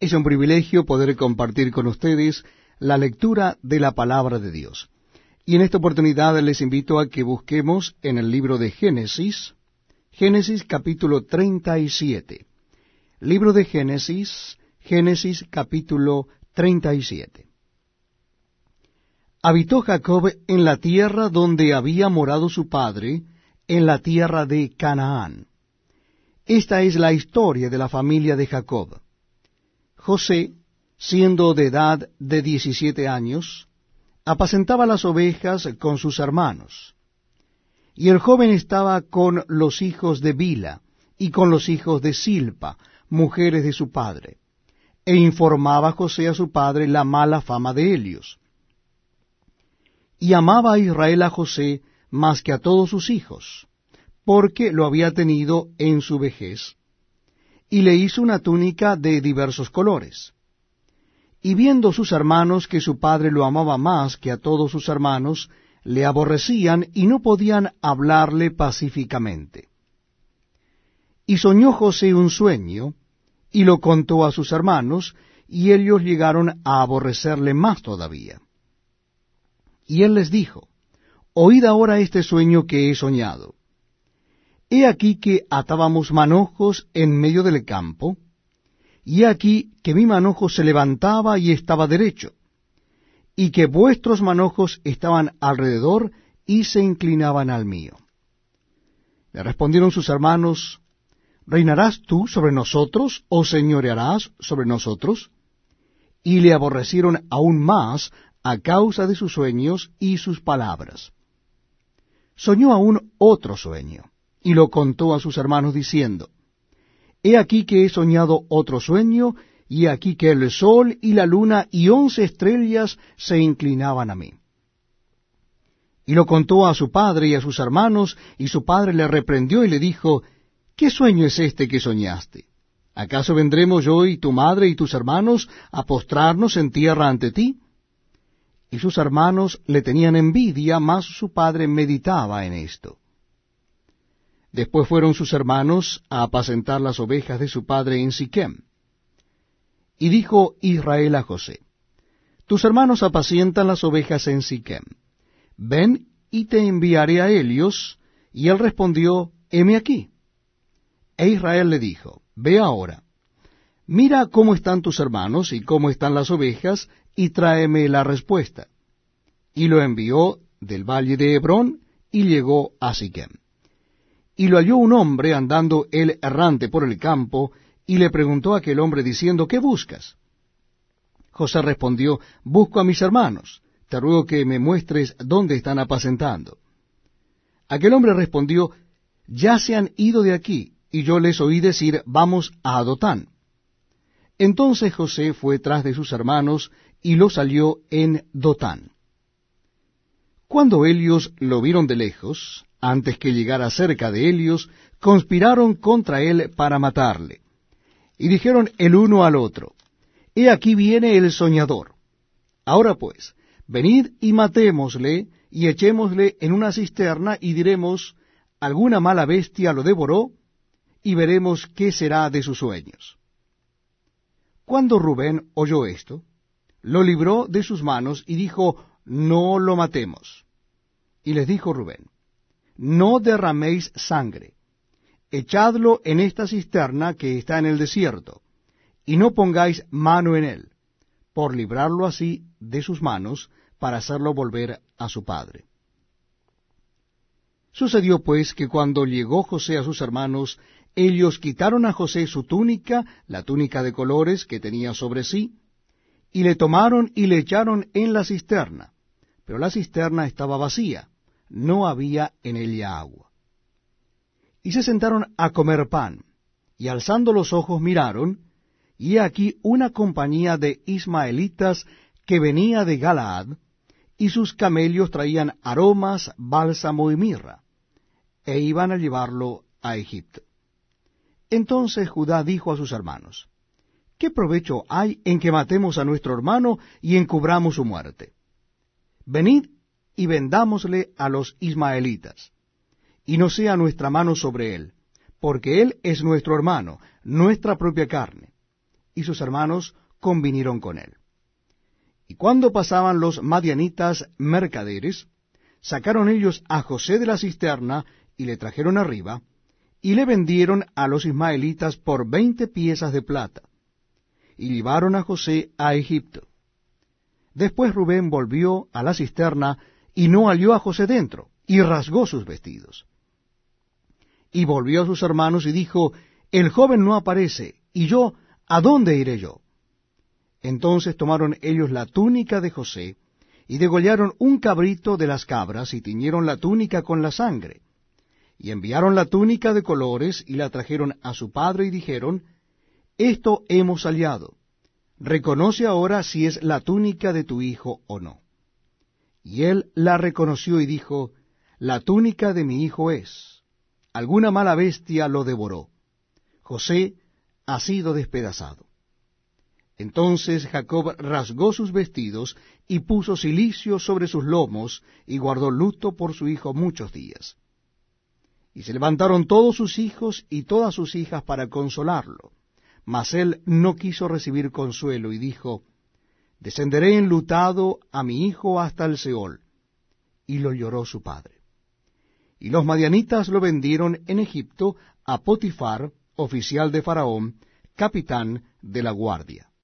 Es un privilegio poder compartir con ustedes la lectura de la palabra de Dios. Y en esta oportunidad les invito a que busquemos en el libro de Génesis, Génesis capítulo 37. Libro de Génesis, Génesis capítulo 37. Habitó Jacob en la tierra donde había morado su padre, en la tierra de Canaán. Esta es la historia de la familia de Jacob. José, siendo de edad de 17 años, apacentaba las ovejas con sus hermanos. Y el joven estaba con los hijos de Bila y con los hijos de Silpa, mujeres de su padre, e informaba José a su padre la mala fama de ellos. Y amaba a Israel a José más que a todos sus hijos, porque lo había tenido en su vejez, y le hizo una túnica de diversos colores. Y viendo sus hermanos que su padre lo amaba más que a todos sus hermanos, le aborrecían y no podían hablarle pacíficamente. Y soñó José un sueño, y lo contó a sus hermanos, y ellos llegaron a aborrecerle más todavía. Y él les dijo: Oíd ahora este sueño que he soñado. He aquí que atábamos manojos en medio del campo, y he aquí que mi manojo se levantaba y estaba derecho, y que vuestros manojos estaban alrededor y se inclinaban al mío. Le respondieron sus hermanos: ¿Reinarás tú sobre nosotros, o señorearás sobre nosotros? Y le aborrecieron aún más a causa de sus sueños y sus palabras. Soñó aún otro sueño, y lo contó a sus hermanos diciendo: He aquí que he soñado otro sueño, y he aquí que el sol y la luna y 11 estrellas se inclinaban a mí. Y lo contó a su padre y a sus hermanos, y su padre le reprendió y le dijo: ¿Qué sueño es este que soñaste? ¿Acaso vendremos yo y tu madre y tus hermanos a postrarnos en tierra ante ti? Y sus hermanos le tenían envidia, mas su padre meditaba en esto. Después fueron sus hermanos a apacentar las ovejas de su padre en Siquem. Y dijo Israel a José: Tus hermanos apacientan las ovejas en Siquem. Ven y te enviaré a ellos. Y él respondió: Heme aquí. E Israel le dijo: Ve ahora, mira cómo están tus hermanos y cómo están las ovejas, y tráeme la respuesta. Y lo envió del valle de Hebrón, y llegó a Siquem. Y lo halló un hombre andando él errante por el campo, y le preguntó a aquel hombre diciendo: ¿Qué buscas? José respondió: Busco a mis hermanos, te ruego que me muestres dónde están apacentando. Aquel hombre respondió: Ya se han ido de aquí, y yo les oí decir: Vamos a Dotán. Entonces José fue tras de sus hermanos, y los halló en Dotán. Cuando ellos lo vieron de lejos, antes que llegara cerca de ellos, conspiraron contra él para matarle. Y dijeron el uno al otro: He aquí viene el soñador. Ahora pues, venid y matémosle, y echémosle en una cisterna, y diremos: Alguna mala bestia lo devoró, y veremos qué será de sus sueños. Cuando Rubén oyó esto, lo libró de sus manos, y dijo: No lo matemos. Y les dijo Rubén: No derraméis sangre, echadlo en esta cisterna que está en el desierto, y no pongáis mano en él, por librarlo así de sus manos, para hacerlo volver a su padre. Sucedió pues que cuando llegó José a sus hermanos, ellos quitaron a José su túnica, la túnica de colores que tenía sobre sí, y le tomaron y le echaron en la cisterna, pero la cisterna estaba vacía, no había en ella agua. Y se sentaron a comer pan, y alzando los ojos miraron, y he aquí una compañía de ismaelitas que venía de Galaad, y sus camellos traían aromas, bálsamo y mirra, e iban a llevarlo a Egipto. Entonces Judá dijo a sus hermanos: ¿Qué provecho hay en que matemos a nuestro hermano y encubramos su muerte? Venid y vendámosle a los ismaelitas, y no sea nuestra mano sobre él, porque él es nuestro hermano, nuestra propia carne. y sus hermanos convinieron con él. Y cuando pasaban los madianitas mercaderes, sacaron ellos a José de la cisterna y le trajeron arriba, y le vendieron a los ismaelitas por 20 piezas de plata, y llevaron a José a Egipto. Después Rubén volvió a la cisterna, y no halló a José dentro, y rasgó sus vestidos. Y volvió a sus hermanos y dijo, el joven no aparece, y yo, ¿a dónde iré yo? Entonces tomaron ellos la túnica de José, y degollaron un cabrito de las cabras, y tiñeron la túnica con la sangre. Y enviaron la túnica de colores, y la trajeron a su padre, y dijeron, esto hemos hallado. Reconoce ahora si es la túnica de tu hijo o no. Y él la reconoció y dijo, la túnica de mi hijo es. Alguna mala bestia lo devoró. José ha sido despedazado. Entonces Jacob rasgó sus vestidos y puso cilicio sobre sus lomos y guardó luto por su hijo muchos días. Y se levantaron todos sus hijos y todas sus hijas para consolarlo. Mas él no quiso recibir consuelo y dijo, descenderé enlutado a mi hijo hasta el Seol. Y lo lloró su padre. Y los madianitas lo vendieron en Egipto a Potifar, oficial de Faraón, capitán de la guardia.